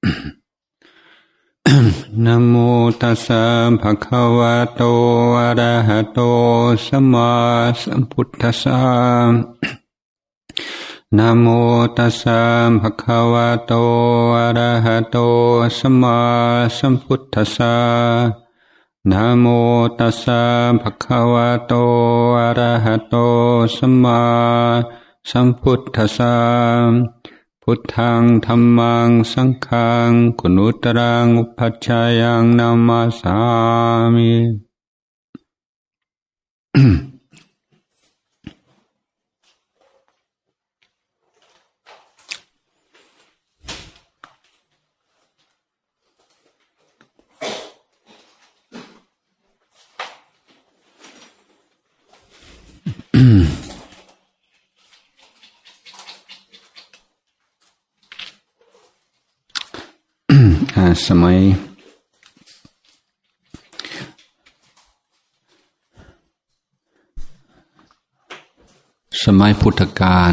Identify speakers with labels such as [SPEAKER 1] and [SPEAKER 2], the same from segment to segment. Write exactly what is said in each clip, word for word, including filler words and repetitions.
[SPEAKER 1] นะโมตัสสะภะคะวะโตอะระหะโตสัมมาสัมพุทธัสสะนะโมตัสสะภะคะวะโตอะระหะโตสัมมาสัมพุทธัสสะนะโมตัสสะภะคะวะโตอะระหะโตสัมมาสัมพุทธัสสะพุทธังธัมมังสังฆังกุณุตรังอุปัชฌายังนามาสามิสมัยสมัยพุทธกาล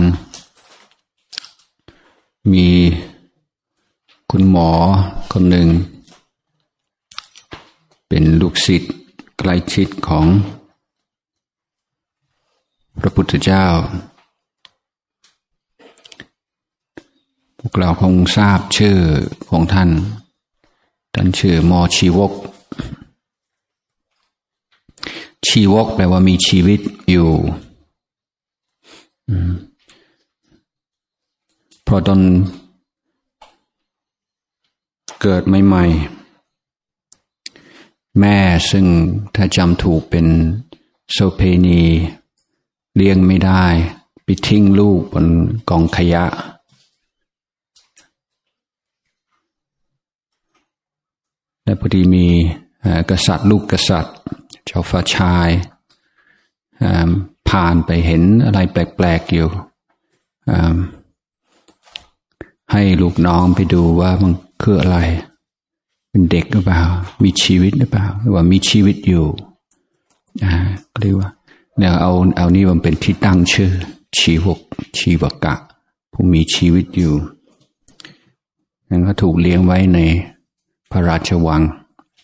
[SPEAKER 1] มีคุณหมอคนหนึ่งเป็นลูกศิษย์ใกล้ชิดของพระพุทธเจ้าพวกเราคงทราบชื่อของท่านท่านชื่อหมอชีวกชีวกแปลว่ามีชีวิตอยู่เพราะตอนเกิดใหม่ๆแม่ซึ่งถ้าจำถูกเป็นโสเภณีเลี้ยงไม่ได้ไปทิ้งลูกบนกองขยะและพอดีมีกษัตริย์ลูกกษัตริย์เจ้าฟ้าชายผ่านไปเห็นอะไรแปลกๆอยู่ให้ลูกน้องไปดูว่ามันคืออะไรเป็นเด็กหรือเปล่ามีชีวิตหรือเปล่าหรือว่ามีชีวิตอยู่ก็เรียกว่าเนี่ยเอาเอานี่มันเป็นที่ตั้งชื่อชีวกชีวกะผู้มีชีวิตอยู่นั้นก็ถูกเลี้ยงไว้ในพระราชวัง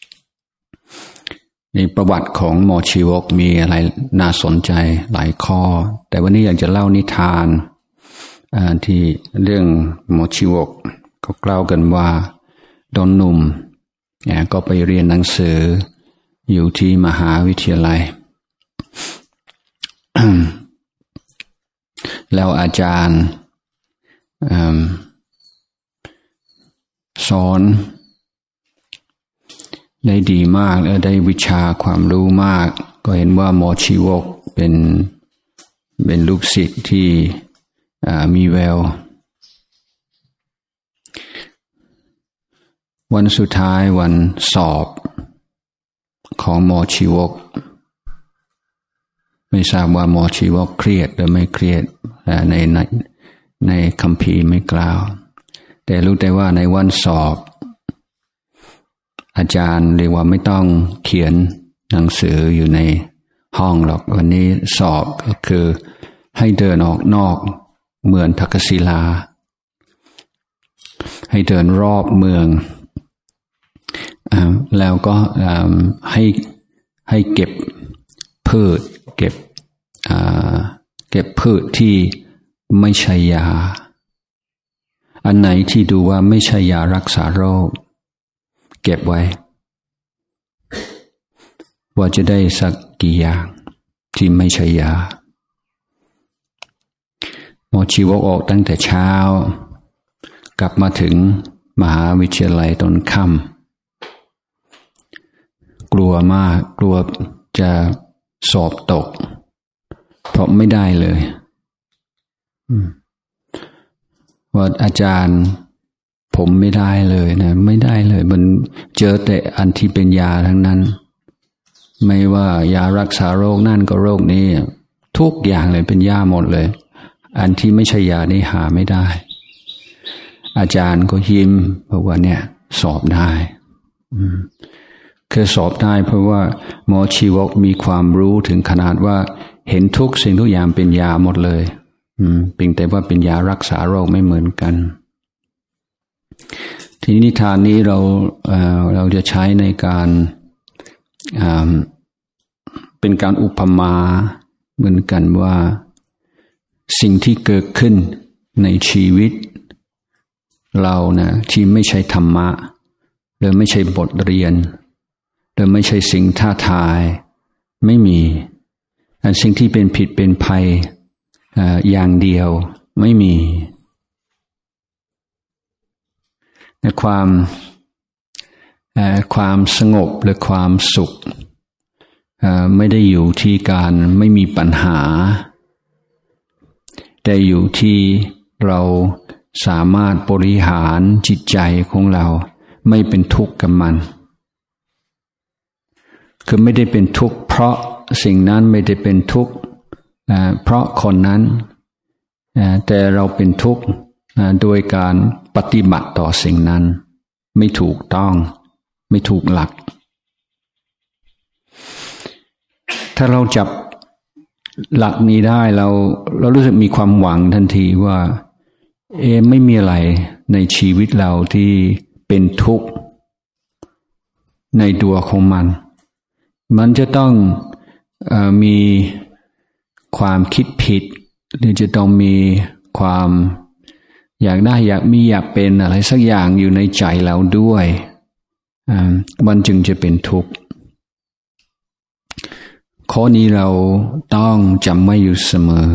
[SPEAKER 1] ในประวัติของหมอชีวกมีอะไรน่าสนใจหลายข้อแต่วันนี้อยากจะเล่านิทานที่เรื่องหมอชีวกเขาเล่ากันว่าตอนหนุ่มก็ไปเรียนหนังสืออยู่ที่มหาวิทยาลัย แล้วอาจารย์สอนได้ดีมากและได้วิชาความรู้มากก็เห็นว่าหมอชีวกเป็นเป็นลูกศิษย์ที่มีแวววันสุดท้ายวันสอบของหมอชีวกไม่ทราบว่าหมอชีวกเครียดหรือไม่เครียดในในในคัมภีร์ไม่กล่าวแต่รู้แต่ว่าในวันสอบอาจารย์เรียกว่าไม่ต้องเขียนหนังสืออยู่ในห้องหรอกวันนี้สอบก็คือให้เดินออกนอกเมืองทักษิลาให้เดินรอบเมืองแล้วก็ให้ให้เก็บพืชเก็บเก็บพืชที่ไม่ใช่ยาอันไหนที่ดูว่าไม่ใช่ยารักษาโรคเก็บไว้ว่าจะได้สักกี่อย่างที่ไม่ใช่ยาหมอชีวกออกตั้งแต่เช้ากลับมาถึงมหาวิทยาลัยตอนค่ำกลัวมากกลัวจะสอบตกเพราะไม่ได้เลยว่าอาจารย์ผมไม่ได้เลยนะไม่ได้เลยมันเจอแต่อันที่เป็นยาทั้งนั้นไม่ว่ายารักษาโรคนั่นก็โรคนี้ทุกอย่างเลยเป็นยาหมดเลยอันที่ไม่ใช่ยานี่หาไม่ได้อาจารย์ก็ยิ้มบอกว่าเนี่ยสอบได้คือสอบได้เพราะว่าหมอชีวกมีความรู้ถึงขนาดว่าเห็นทุกสิ่งทุกอย่างเป็นยาหมดเลยเพียงแต่ว่าเป็นยารักษาโรคไม่เหมือนกัน ที
[SPEAKER 2] ทีนิทานนี้เราเอ่อเราจะใช้ในการอ่าเป็นการอุปมาเหมือนกันว่าสิ่งที่เกิดขึ้นในชีวิตเรานะที่ไม่ใช่ธรรมะหรือไม่ใช่บทเรียนหรือไม่ใช่สิ่งท้าทายไม่มีอันสิ่งที่เป็นผิดเป็นภัยอย่างเดียวไม่มีในความความสงบหรือความสุขไม่ได้อยู่ที่การไม่มีปัญหาแต่อยู่ที่เราสามารถบริหารจิตใจของเราไม่เป็นทุกข์กับมันคือไม่ได้เป็นทุกข์เพราะสิ่งนั้นไม่ได้เป็นทุกข์เพราะคนนั้นแต่เราเป็นทุกข์โดยการปฏิบัติต่อสิ่งนั้นไม่ถูกต้องไม่ถูกหลักถ้าเราจับหลักนี้ได้เราเรารู้สึกมีความหวังทันทีว่าเอไม่มีอะไรในชีวิตเราที่เป็นทุกข์ในตัวของมันมันจะต้องเอ่อมีความคิดผิดหรือจะต้องมีความอยากได้อยากมีอยากเป็นอะไรสักอย่างอยู่ในใจเราด้วยอ่ามันจึงจะเป็นทุกข์ข้อนี้เราต้องจำไว้อยู่เสมอ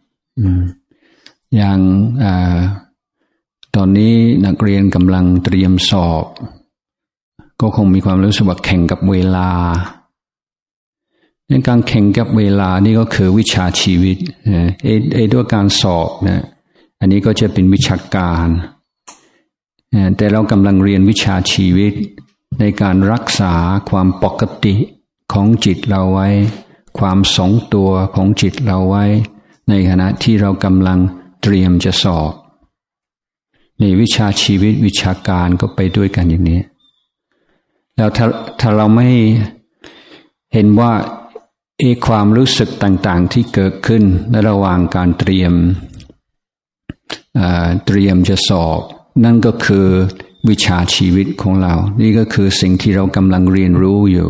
[SPEAKER 2] อย่างอ่าตอนนี้นักเรียนกำลังเตรียมสอบก็คงมีความรู้สึกว่าแข่งกับเวลาในการแข่งกับเวลานี่ก็คือวิชาชีวิตเอเอด้วยการสอบนะอันนี้ก็จะเป็นวิชาการแต่เรากำลังเรียนวิชาชีวิตในการรักษาความปกติของจิตเราไว้ความทรงตัวของจิตเราไว้ในขณะที่เรากำลังเตรียมจะสอบในวิชาชีวิตวิชาการก็ไปด้วยกันอย่างนี้แล้วถ้าถ้าเราไม่เห็นว่าเอความรู้สึกต่างๆที่เกิดขึ้นในระหว่างการเตรียมเอ่อเตรียมจะสอบนั่นก็คือวิชาชีวิตของเรานี่ก็คือสิ่งที่เรากำลังเรียนรู้อยู่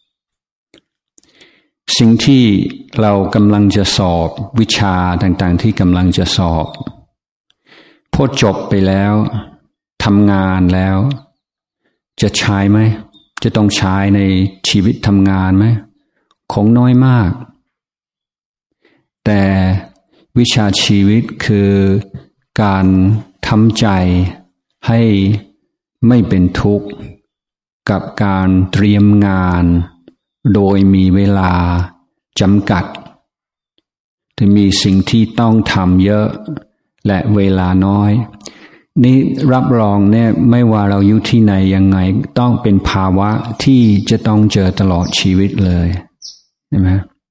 [SPEAKER 2] สิ่งที่เรากำลังจะสอบวิชาต่างๆที่กำลังจะสอบพอจบไปแล้วทำงานแล้วจะใช้ไหมจะต้องใช้ในชีวิตทำงานไหมคงน้อยมากแต่วิชาชีวิตคือการทำใจให้ไม่เป็นทุกข์กับการเตรียมงานโดยมีเวลาจำกัดจะมีสิ่งที่ต้องทำเยอะและเวลาน้อยนี่รับรองเนี่ยไม่ว่าเราอยู่ที่ไหนยังไงต้องเป็นภาวะที่จะต้องเจอตลอดชีวิตเลยใช่ไหม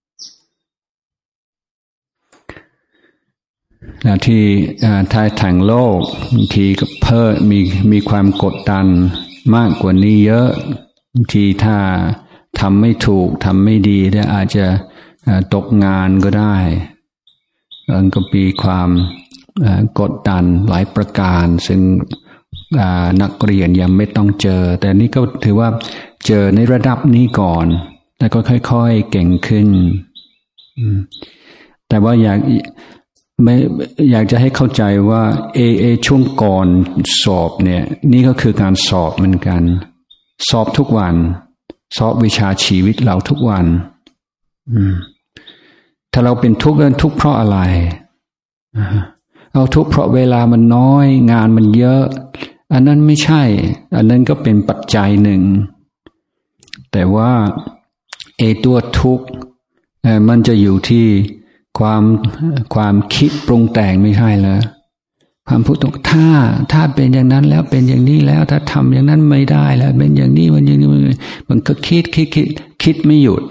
[SPEAKER 2] แล้วที่ท้ายทางโลกบางทีก็เพิ่มมีมีความกดดันมากกว่านี้เยอะบางทีถ้าทำไม่ถูกทำไม่ดีเนี่ยอาจจะตกงานก็ได้มันก็มีความกดดันหลายประการซึ่งนักเรียนยังไม่ต้องเจอแต่นี่ก็ถือว่าเจอในระดับนี้ก่อนแล้วก็ค่อยๆเก่งขึ้นแต่ว่าอยากไม่อยากจะให้เข้าใจว่าเอเอช่วงก่อนสอบเนี่ยนี่ก็คือการสอบเหมือนกันสอบทุกวันสอบวิชาชีวิตเราทุกวันถ้าเราเป็นทุกข์นั้นทุกข์เพราะอะไรเอาทุกข์เพราะเวลามันน้อยงานมันเยอะอันนั้นไม่ใช่อันนั้นก็เป็นปัจจัยหนึ่งแต่ว่าเอตัวทุกข์มันจะอยู่ที่ความความคิดปรุงแต่งไม่ใช่เหรอความพูดตรงถ้าถ้าเป็นอย่างนั้นแล้วเป็นอย่างนี้แล้วถ้าทำอย่างนั้นไม่ได้แล้วเป็นอย่างนี้มันอย่างนี้มันก็คิดคิดคิดคิดไม่หยุด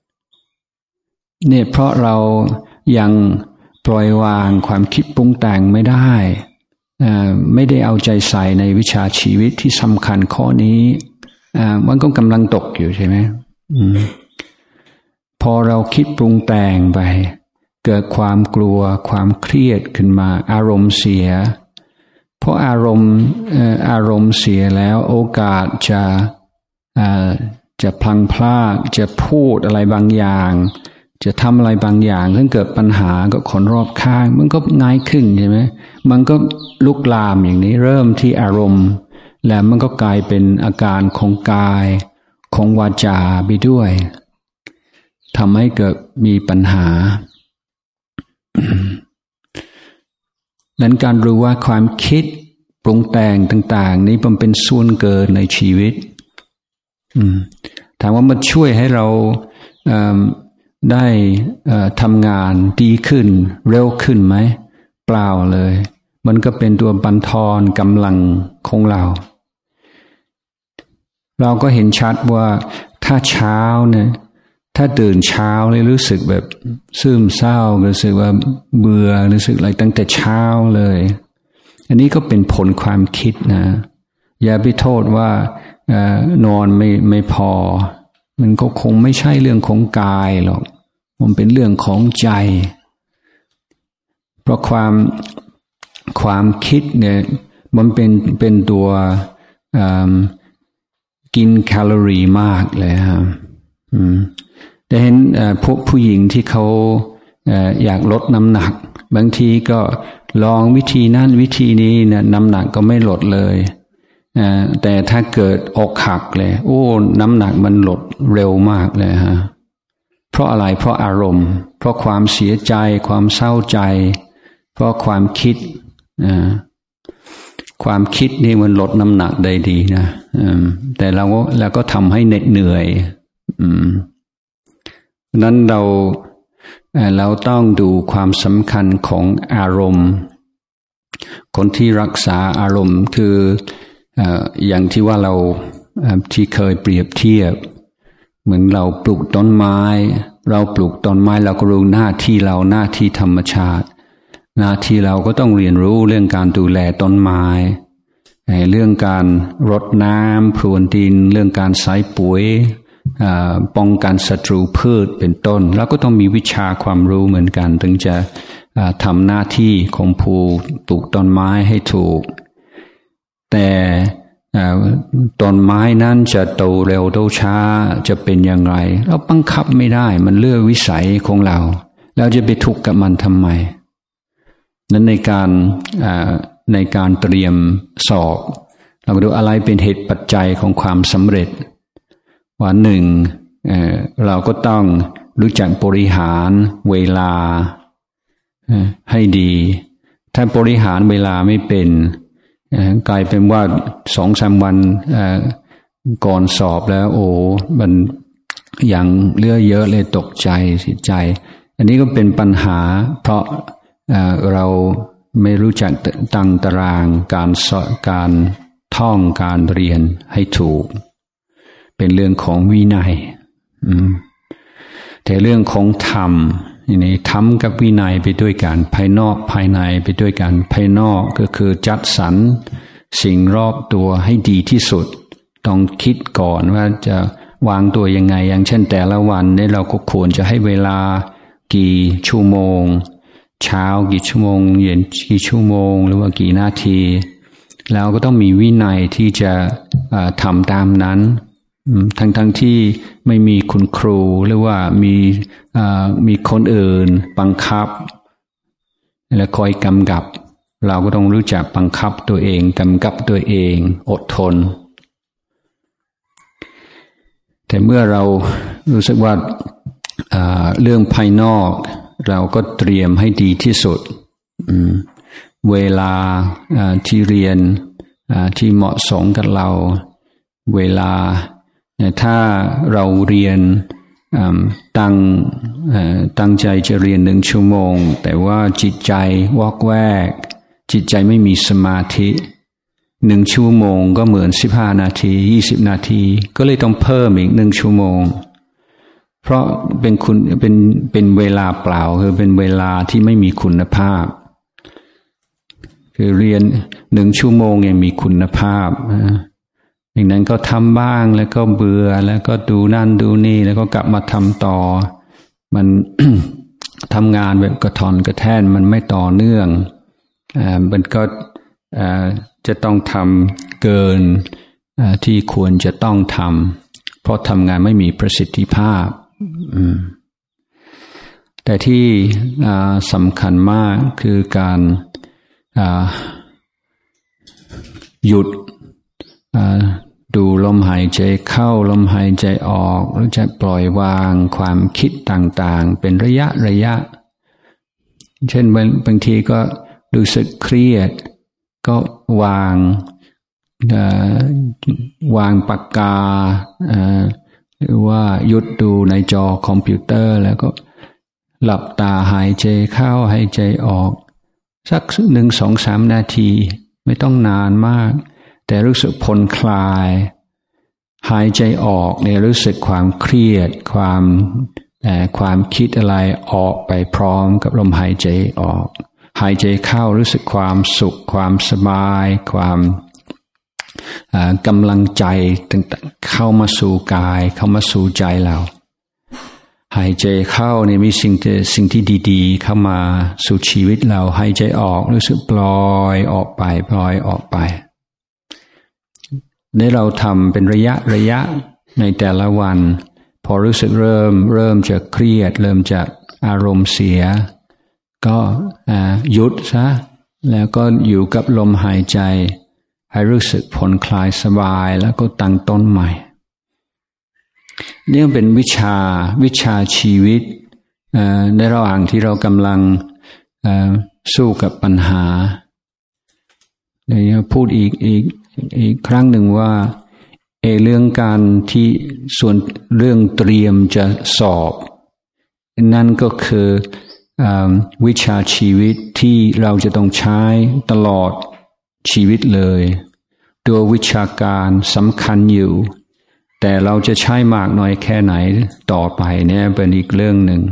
[SPEAKER 2] เนี่ยเพราะเรายังปล่อยวางความคิดปรุงแต่งไม่ได้ไม่ได้เอาใจใส่ในวิชาชีวิตที่สำคัญข้อนี้มันก็กำลังตกอยู่ใช่ไหมพอเราคิดปรุงแต่งไปเกิดความกลัวความเครียดขึ้นมาอารมณ์เสียเพราะอารมณ์อารมณ์เสียแล้วโอกาสจะจะพลังพลาดจะพูดอะไรบางอย่างจะทำอะไรบางอย่างถ้าเกิดปัญหาก็คนรอบข้างมันก็ง่ายขึ้นใช่ไหมมันก็ลุกลามอย่างนี้เริ่มที่อารมณ์แล้วมันก็กลายเป็นอาการของกายของวาจาไปด้วยทำให้เกิดมีปัญหา นั้นการรู้ว่าความคิดปรุงแต่งต่างๆนี้มันเป็นส่วนเกินในชีวิตถามว่ามันช่วยให้เราได้ทำงานดีขึ้นเร็วขึ้นไหมเปล่าเลยมันก็เป็นตัวบั่นทอนกำลังของเราเราก็เห็นชัดว่าถ้าเช้าเนี่ยถ้าตื่นเช้าเลยรู้สึกแบบซึมเศร้ารู้สึกว่าเบื่อรู้สึกอะไรตั้งแต่เช้าเลยอันนี้ก็เป็นผลความคิดนะอย่าไปโทษว่านอนไม่ไม่พอมันก็คงไม่ใช่เรื่องของกายหรอกมันเป็นเรื่องของใจเพราะความความคิดเนี่ยมันเป็นเป็นตัวกินแคลอรี่มากเลยครับได้เห็นพวกผู้หญิงที่เขาอยากลดน้ำหนักบางทีก็ลองวิธีนั้นวิธีนี้เนี่ยน้ำหนักก็ไม่ลดเลยแต่ถ้าเกิดอกหักเลยโอ้น้ำหนักมันลดเร็วมากเลยฮะเพราะอะไรเพราะอารมณ์เพราะความเสียใจความเศร้าใจเพราะความคิดความคิดนี่มันลดน้ำหนักได้ดีนะแต่เราก็เราก็ทำให้เหน็ดเหนื่อยนั้นเราเราต้องดูความสำคัญของอารมณ์คนที่รักษาอารมณ์คืออย่างที่ว่าเราที่เคยเปรียบเทียบเหมือนเราปลูกต้นไม้เราปลูกต้นไม้เราก็รู้หน้าที่เราหน้าที่ธรรมชาติหน้าที่เราก็ต้องเรียนรู้เรื่องการดูแลต้นไม้เรื่องการรดน้ำพรวนดินเรื่องการใส่ปุ๋ยป้องกันศัตรูพืชเป็นต้นแล้วก็ต้องมีวิชาความรู้เหมือนกันถึงจะทำหน้าที่ของผู้ปลูกต้นไม้ให้ถูกแต่ต้นไม้นั้นจะโตเร็วโตช้าจะเป็นอย่างไรเราบังคับไม่ได้มันเลือกวิสัยของเราเราจะไปทุกข์กับมันทำไมนั้นในการในการเตรียมสอบเราดูอะไรเป็นเหตุปัจจัยของความสำเร็จวันหนึ่ง เ, เราก็ต้องรู้จักบริหารเวลาให้ดีถ้าบริหารเวลาไม่เป็นกลายเป็นว่าสองสามวันก่อนสอบแล้วโอ้มันอย่างเลือเยอะเลยตกใจเสียใจอันนี้ก็เป็นปัญหาเพราะเราไม่รู้จักตั้งตารางการสอนการท่องการเรียนให้ถูกเป็นเรื่องของวินัยแต่เรื่องของธรรมนี่ธรรมกับวินัยไปด้วยกันภายนอกภายในไปด้วยกันภายนอกก็คือจัดสรรสิ่งรอบตัวให้ดีที่สุดต้องคิดก่อนว่าจะวางตัวยังไงอย่างเช่นแต่ละวันเนี่ยเราก็ควรจะให้เวลากี่ชั่วโมงเช้ากี่ชั่วโมงเย็นกี่ชั่วโมงหรือว่ากี่นาทีเราก็ต้องมีวินัยที่จะทำตามนั้นทั้งทั้งที่ไม่มีคุณครูหรือว่ามีมีคนอื่นบังคับและคอยกำกับเราก็ต้องรู้จักบังคับตัวเองกำกับตัวเองอดทนแต่เมื่อเรารู้สึกว่าเรื่องภายนอกเราก็เตรียมให้ดีที่สุดเวลาที่เรียนที่เหมาะสมกับเราเวลาถ้าเราเรียนตั้งตั้งใจจะเรียนหนึ่งชั่วโมงแต่ว่าจิตใจวอกแวกจิตใจไม่มีสมาธิหนึ่งชั่วโมงก็เหมือนสิบห้านาทียี่สิบนาทีก็เลยต้องเพิ่มอีกหนึ่งชั่วโมงเพราะเป็นคุณเป็นเป็นเวลาเปล่าคือเป็นเวลาที่ไม่มีคุณภาพคือเรียนหนึ่งชั่วโมงยังมีคุณภาพอย่างนั้นก็ทำบ้างแล้วก็เบื่อแล้วก็ดูนั่นดูนี่แล้วก็กลับมาทำต่อมัน ทำงานแบบกระทอนกระแท่นมันไม่ต่อเนื่องอ่ามันก็จะต้องทำเกินที่ควรจะต้องทำเพราะทำงานไม่มีประสิทธิภาพแต่ที่สำคัญมากคือการหยุดดูลมหายใจเข้าลมหายใจออกแล้วจะปล่อยวางความคิดต่างๆเป็นระยะระยะเช่นบางทีก็รู้สึกเครียดก็วางวางปากกาหรือว่าหยุดดูในจอคอมพิวเตอร์แล้วก็หลับตาหายใจเข้าหายใจออกสักหนึ่งสองสามนาทีไม่ต้องนานมากแต่รู้สึกผ่อนคลายหายใจออกเนี่ยรู้สึกความเครียดความแต่ความคิดอะไรออกไปพร้อมกับลมหายใจออกหายใจเข้ารู้สึกความสุขความสบายความกำลังใจต่างๆเข้ามาสู่กายเข้ามาสู่ใจเราหายใจเข้าเนี่ยมีสิ่งที่สิ่งที่ดีๆเข้ามาสู่ชีวิตเราหายใจออกรู้สึกปล่อยออกไปปล่อยออกไปได้เราทำเป็นระยะระยะในแต่ละวันพอรู้สึกเริ่มเริ่มจะเครียดเริ่มจะอารมณ์เสียก็หยุดซะแล้วก็อยู่กับลมหายใจให้รู้สึกผ่อนคลายสบายแล้วก็ตั้งต้นใหม่นี่เป็นวิชาวิชาชีวิตในระหว่างที่เรากำลังสู้กับปัญหาเดี๋ยวพูดอีกอีกอีกครั้งหนึ่งว่าเอเรื่องการที่ส่วนเรื่องเตรียมจะสอบนั่นก็คือวิชาชีวิตที่เราจะต้องใช้ตลอดชีวิตเลยตัววิชาการสำคัญอยู่แต่เราจะใช้มากน้อยแค่ไหนต่อไปเนี่ยเป็นอีกเรื่องหนึ่ง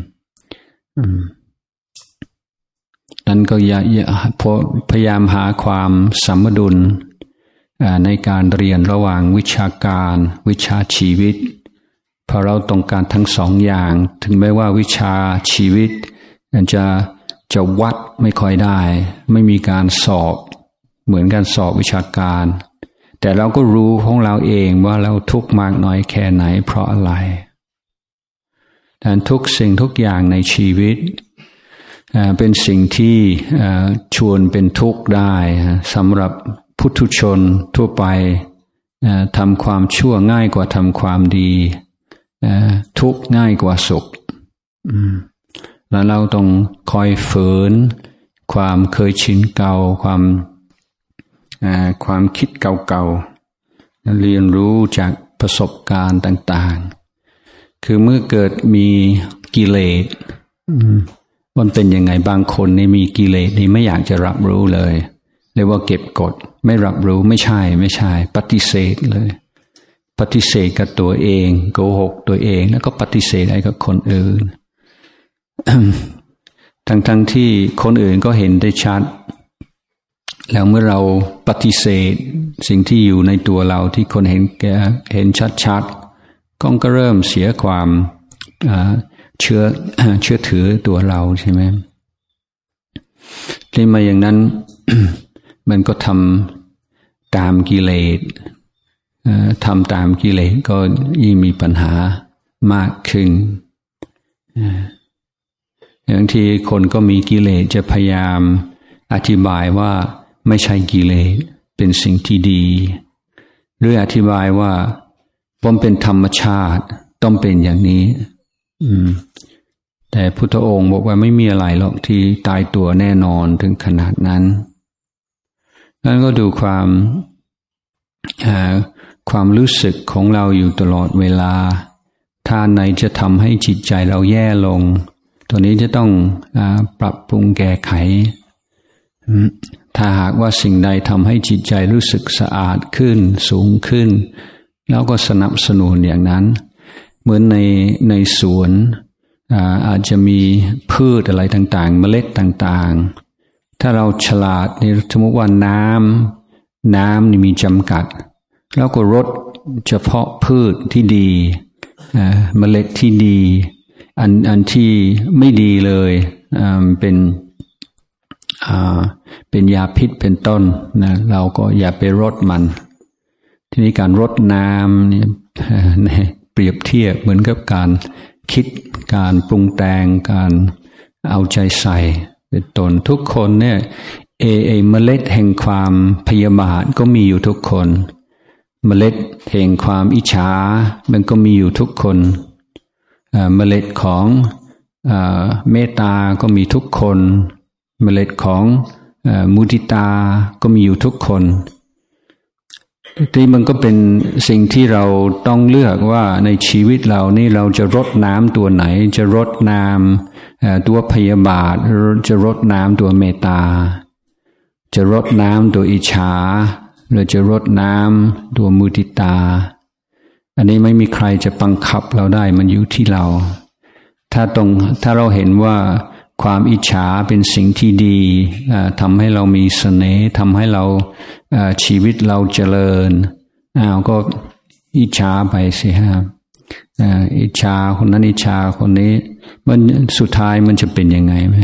[SPEAKER 2] นั้นก็อย่าพยายามหาความสมดุลในการเรียนระหว่างวิชาการวิชาชีวิตเพราะเราต้องการทั้งสองอย่างถึงแม้ว่าวิชาชีวิตจะจะวัดไม่ค่อยได้ไม่มีการสอบเหมือนการสอบวิชาการแต่เราก็รู้ของเราเองว่าเราทุกข์มากน้อยแค่ไหนเพราะอะไรแต่ทุกสิ่งทุกอย่างในชีวิตเป็นสิ่งที่ชวนเป็นทุกข์ได้สำหรับพุถุชนทั่วไปทำความชั่วง่ายกว่าทำความดีทุกข์ง่ายกว่าสุขแล้วเราต้องคอยฝืนความเคยชินเก่าความความคิดเก่าๆเรียนรู้จากประสบการณ์ต่างๆคือเมื่อเกิดมีกิเลสมันเป็นยังไงบางคนนี่มีกิเลสนี่ไม่อยากจะรับรู้เลยเรียกว่าเก็บกดไม่รับรู้ไม่ใช่ไม่ใช่ปฏิเสธเลยปฏิเสธกับตัวเองโกหกตัวเองแล้วก็ปฏิเสธให้กับคนอื่น ทั้งๆ ท, ที่คนอื่นก็เห็นได้ชัดแล้วเมื่อเราปฏิเสธสิ่งที่อยู่ในตัวเราที่คนเห็นแก่เห็นชัดๆก็ก็เริ่มเสียความเชื่อเชื่อถือตัวเราใช่ไหมที่มาอย่างนั้น มันก็ทำตามกิเลสทำตามกิเลสก็ยิ่งมีปัญหามากขึ้นบางทีคนก็มีกิเลสจะพยายามอธิบายว่าไม่ใช่กิเลสเป็นสิ่งที่ดีหรืออธิบายว่าผมเป็นธรรมชาติต้องเป็นอย่างนี้แต่พุทธองค์บอกว่าไม่มีอะไรหรอกที่ตายตัวแน่นอนถึงขนาดนั้นนั้นก็ดูความความรู้สึกของเราอยู่ตลอดเวลาถ้าไหนจะทำให้จิตใจเราแย่ลงตัวนี้จะต้องปรับปรุงแก้ไขถ้าหากว่าสิ่งใดทำให้จิตใจรู้สึกสะอาดขึ้นสูงขึ้นแล้วก็สนับสนุนอย่างนั้นเหมือนในในสวนอาอาจจะมีพืชอะไรต่างๆเมล็ดต่างๆถ้าเราฉลาดในสมมติว่าน้ำน้ำนี่มีจำกัดแล้วก็รดเฉพาะพืชที่ดีเมล็ดที่ดีอันอันที่ไม่ดีเลยเป็นอ่าเป็นยาพิษเป็นต้นนะเราก็อย่าไปรดมันทีนี้การรดน้ำเนี่ยเปรียบเทียบเหมือนกับการคิดการปรุงแต่งการเอาใจใส่เป็นต้นทุกคนเนี่ยเอเอเมล็ดแห่งความพยาบาทก็มีอยู่ทุกคนเมล็ดแห่งความอิจฉามันก็มีอยู่ทุกคนเมล็ดของเมตตาก็มีทุกคนเมล็ดของมุทิตาก็มีอยู่ทุกคนที่มันก็เป็นสิ่งที่เราต้องเลือกว่าในชีวิตเรานี่เราจะรดน้ำตัวไหนจะรดน้ำตัวพยาบาทจะรดน้ำตัวเมตตาจะรดน้ำตัวอิจฉาหรือจะรดน้ำตัวมุทิตาอันนี้ไม่มีใครจะบังคับเราได้มันอยู่ที่เราถ้าตรงถ้าเราเห็นว่าความอิจฉาเป็นสิ่งที่ดีทำให้เรามีเสน่ห์ทำให้เราชีวิตเราเจริญอ้าวก็อิจฉาไปสิฮะอิจฉาคนนั้นอิจฉาคนนี้มันสุดท้ายมันจะเป็นยังไงไหม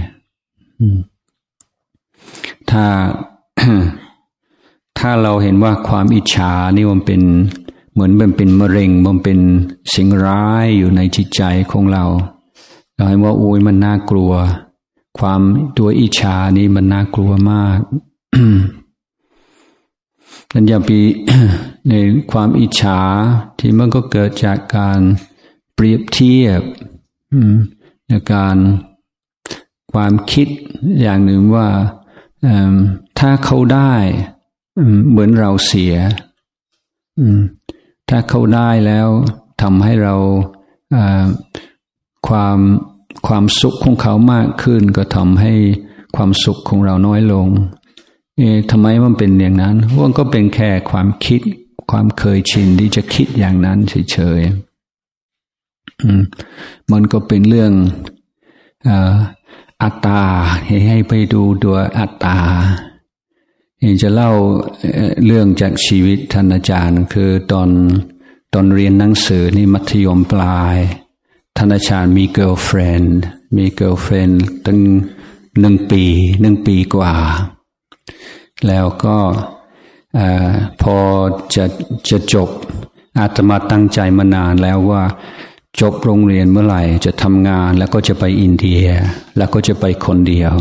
[SPEAKER 2] ถ้า ถ้าเราเห็นว่าความอิจฉานี่มันเป็นเหมือนมันเป็นมะเร็งมันเป็นสิ่งร้ายอยู่ในจิตใจของเราเราเห็นว่าโอ้ยมันน่ากลัวความตัวอิจฉานี่มันน่ากลัวมาก นั่นอย่าไป ในความอิจฉาที่มันก็เกิดจากการเปรียบเทียบในการความคิดอย่างหนึ่งว่าถ้าเขาได้เหมือนเราเสียถ้าเขาได้แล้วทำให้เราความความสุขของเขามากขึ้นก็ทำให้ความสุขของเราน้อยลงเอ๊ะทำไมมันเป็นอย่างนั้นว่าก็เป็นแค่ความคิดความเคยชินที่จะคิดอย่างนั้นเฉยๆมันก็เป็นเรื่องอัตตาให้ไปดูตัวอัตตาจะเล่าเรื่องจากชีวิตท่านอาจารย์คือตอนตอนเรียนหนังสือนี่มัธยมปลายท่านอาจารย์มี girlfriend มี girlfriend ตั้งหนึ่งปีหนึ่งปีกว่าแล้วก็พอจะจะจบอาตมาตั้งใจมานานแล้วว่าจบโรงเรียนเมื่อไหร่จะทำงานแล้วก็จะไปอินเดียแล้วก็จะไปคนเดียว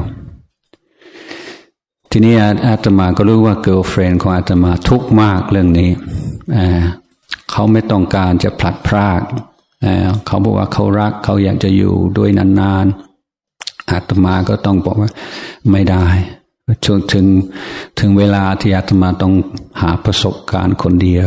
[SPEAKER 2] ทีนี้อาตมาก็รู้ว่า girlfriend ของอาตมาทุกข์มากเรื่องนี้เขาไม่ต้องการจะพลัดพรากเขาบอกว่าเขารักเขาอยากจะอยู่ด้วยนานๆอาตมาก็ต้องบอกว่าไม่ได้จนถึงถึงเวลาที่อาตมาต้องหาประสบการณ์คนเดียว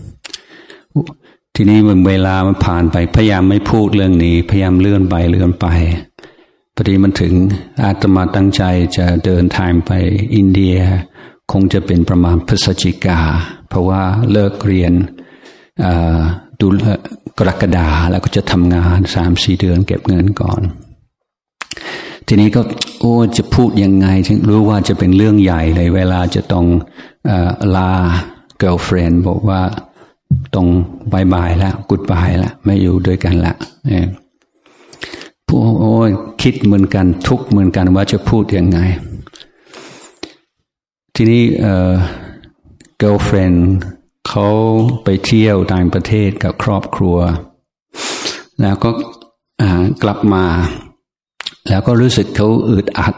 [SPEAKER 2] ทีนี้เวลามันผ่านไปพยายามไม่พูดเรื่องนี้พยายามเลื่อนไปเลื่อนไปพอดีมันถึงอาตมาตั้งใจจะเดินทางไปอินเดียคงจะเป็นประมาณพฤศจิกาเพราะว่าเลิกเรียนดูกรกฎาแล้วก็จะทำงานสามสี่เดือนเก็บเงินก่อนทีนี้ก็โอ้จะพูดยังไงถึงรู้ว่าจะเป็นเรื่องใหญ่เลยเวลาจะต้องเอ่อลา girlfriend บอกว่าต้องบายบายแล้วกุดบายแล้วไม่อยู่ด้วยกันละเออโอ้คิดเหมือนกันทุกเหมือนกันว่าจะพูดยังไงทีนี้เอ่อ girlfriend เขาไปเที่ยวต่างประเทศกับครอบครัวแล้วก็กลับมาแล้วก็รู้สึกเขาอึดอัด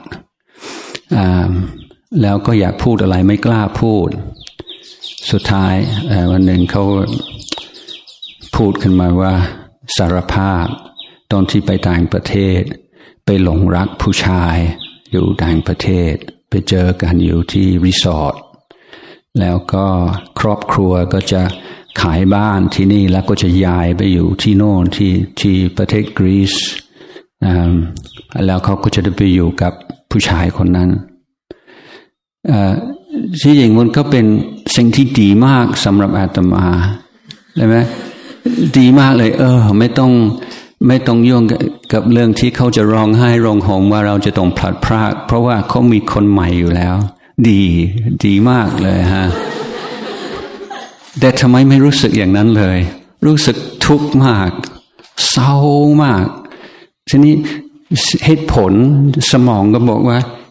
[SPEAKER 2] แล้วก็อยากพูดอะไรไม่กล้าพูดสุดท้ายวันหนึ่งเขาพูดขึ้นมาว่าสารภาพตอนที่ไปต่างประเทศไปหลงรักผู้ชายอยู่ต่างประเทศไปเจอกันอยู่ที่รีสอร์ทแล้วก็ครอบครัวก็จะขายบ้านที่นี่แล้วก็จะย้ายไปอยู่ที่โน่นที่ที่ประเทศกรีซแล้วเขาก็จะได้ไปอยู่กับผู้ชายคนนั้นที่จริงมันก็เป็นสิ่งที่ดีมากสำหรับอาตมาใช่ไหมดีมากเลยเออไม่ต้องไม่ต้องยุ่งกับเรื่องที่เขาจะร้องไห้ร้องห่มว่าเราจะต้องพลัดพรากเพราะว่าเขามีคนใหม่อยู่แล้วดีดีมากเลยฮะแต่ทำไมไม่รู้สึกอย่างนั้นเลยรู้สึกทุกข์มากเศร้ามากทีนี้เหตุผลสมองก็บอกว่า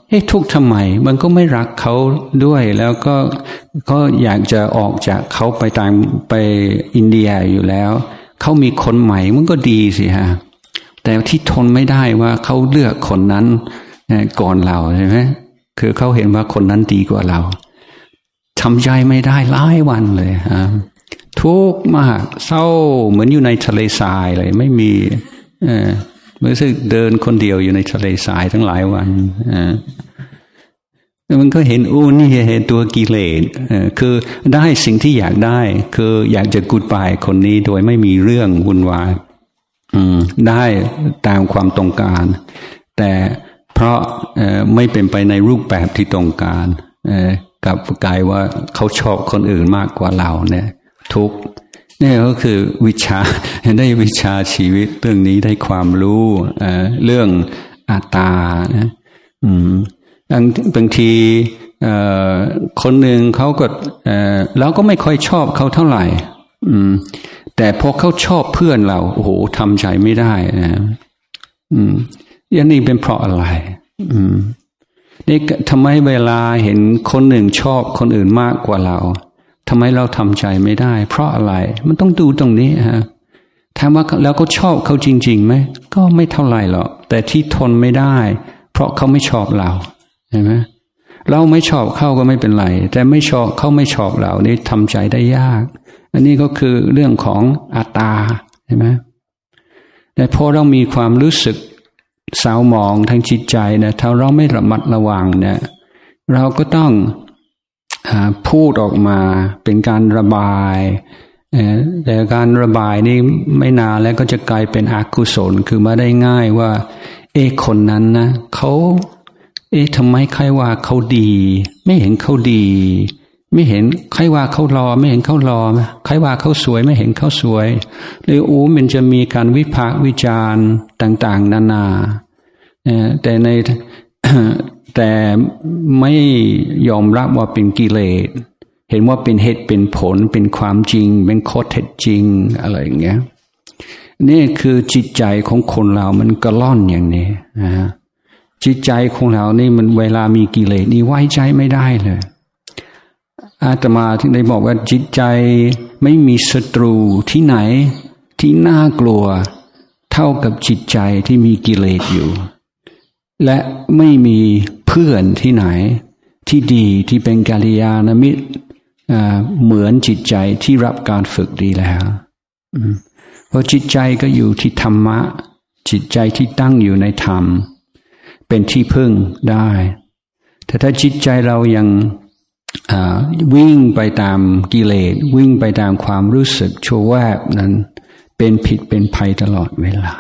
[SPEAKER 2] เอ๊ะทุกข์ทำไมมันก็ไม่รักเขาด้วยแล้วก็ก็อยากจะออกจากเขาไปตามไปอินเดียอยู่แล้วเขามีคนใหม่มันก็ดีสิฮะแต่ที่ทนไม่ได้ว่าเขาเลือกคนนั้นก่อนเราใช่ไหมคือเขาเห็นว่าคนนั้นดีกว่าเราทำใจไม่ได้หลายวันเลยฮะทุกข์มากเศร้าเหมือนอยู่ในทะเลทรายเลยไม่มีเออรู้สึกเดินคนเดียวอยู่ในทะเลทรายทั้งหลายวันอ่ามันก็เห็นอู้นี่เห็นตัวกิเลสเออคือได้สิ่งที่อยากได้คืออยากจะกูดบายคนนี้โดยไม่มีเรื่องวุ่นวายอืมได้ตามความต้องการแต่เพราะเอ่อไม่เป็นไปในรูปแบบที่ต้องการเอ่อกลับกลายว่าเขาชอบคนอื่นมากกว่าเราเนี่ยทุกข์นี่ก็คือวิชาได้วิชาชีวิตเรื่องนี้ได้ความรู้เอ่อเรื่องอัตตานะอืมบางบางทีเอ่อคนหนึ่งเขาก็เอ่อเราก็ไม่ค่อยชอบเขาเท่าไหร่อืมแต่พอเขาชอบเพื่อนเราโอ้โหทำใจไม่ได้นะอืมอย่างนี้เป็นเพราะอะไรอืมนี่ทำไมเวลาเห็นคนหนึ่งชอบคนอื่นมากกว่าเราทำไมเราทำใจไม่ได้เพราะอะไรมันต้องดูตรงนี้ฮะถามว่าแล้วก็ชอบเขาจริงๆไหมก็ไม่เท่าไหร่หรอกแต่ที่ทนไม่ได้เพราะเขาไม่ชอบเราเห็นไหมเราไม่ชอบเขาก็ไม่เป็นไรแต่ไม่ชอบเขาไม่ชอบเรานี่ทำใจได้ยากอันนี้ก็คือเรื่องของอัตตาเห็นไหมแต่พอเรามีความรู้สึกเศร้าหมองทางจิตใจนะถ้าเราไม่ระมัดระวังเนี่ยเราก็ต้องพูดออกมาเป็นการระบายแต่การระบายนี่ไม่นานแล้วก็จะกลายเป็นอกุศลคือมาได้ง่ายว่าเอ๊ะคนนั้นนะเขาเอ๊ะทำไมใครว่าเขาดีไม่เห็นเขาดีไม่เห็นใครว่าเขารอไม่เห็นเขารอใครว่าเขาสวยไม่เห็นเขาสวยหรืออู้มันจะมีการวิพากษ์วิจารณ์ต่างๆนานาแต่ในแต่ไม่ยอมรับว่าเป็นกิเลสเห็นว่าเป็นเหตุเป็นผลเป็นความจริงเป็นข้อเท็จจริงอะไรอย่างเงี้ยนี่คือจิตใจของคนเรามันกระล่อนอย่างนี้นะจิตใจของเรานี่มันเวลามีกิเลสนี่ไว้ใจไม่ได้เลยอาตมาที่ได้บอกว่าจิตใจไม่มีศัตรูที่ไหนที่น่ากลัวเท่ากับจิตใจที่มีกิเลสอยู่และไม่มีเพื่อนที่ไหนที่ดีที่เป็นกัลยาณมิตรเหมือนจิตใจที่รับการฝึกดีแล้วเพราะจิตใจก็อยู่ที่ธรรมะจิตใจที่ตั้งอยู่ในธรรมเป็นที่พึ่งได้แต่ถ้าจิตใจเรายังวิ่งไปตามกิเลสวิ่งไปตามความรู้สึกชั่วแวบนั้นเป็นผิดเป็นภัยตลอดเวลา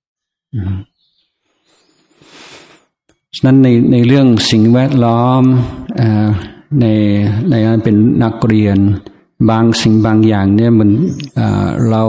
[SPEAKER 2] ฉะนั้นในในเรื่องสิ่งแวดล้อมในในการเป็นนักเรียนบางสิ่งบางอย่างเนี่ยมันเรา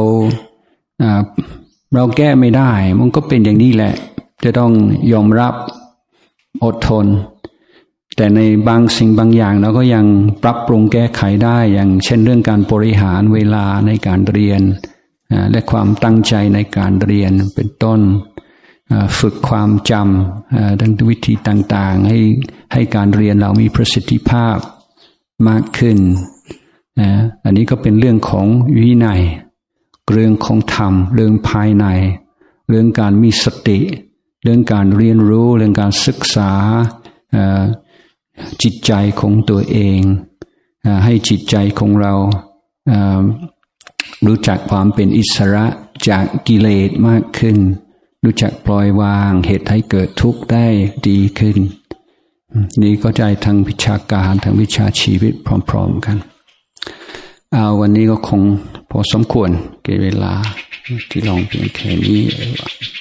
[SPEAKER 2] เราแก้ไม่ได้มันก็เป็นอย่างนี้แหละจะต้องยอมรับอดทนแต่ในบางสิ่งบางอย่างเราก็ยังปรับปรุงแก้ไขได้อย่างเช่นเรื่องการบริหารเวลาในการเรียนและความตั้งใจในการเรียนเป็นต้นฝึกความจำดังวิธีต่างๆให้ให้การเรียนเรามีประสิทธิภาพมากขึ้นอันนี้ก็เป็นเรื่องของวินัยเรื่องของธรรมเรื่องภายในเรื่องการมีสติเรื่องการเรียนรู้เรื่องการศึกษาจิตใจของตัวเองให้จิตใจของเรารู้จักความเป็นอิสระจากกิเลสมากขึ้นรู้จักปล่อยวางเหตุให้เกิดทุกข์ได้ดีขึ้นนี่ก็ใจทางวิชาการทางวิชาชีวิตพร้อมๆกันเอาวันนี้ก็คงพอสมควรเก็บเวลาที่ลองเพียงแค่นี้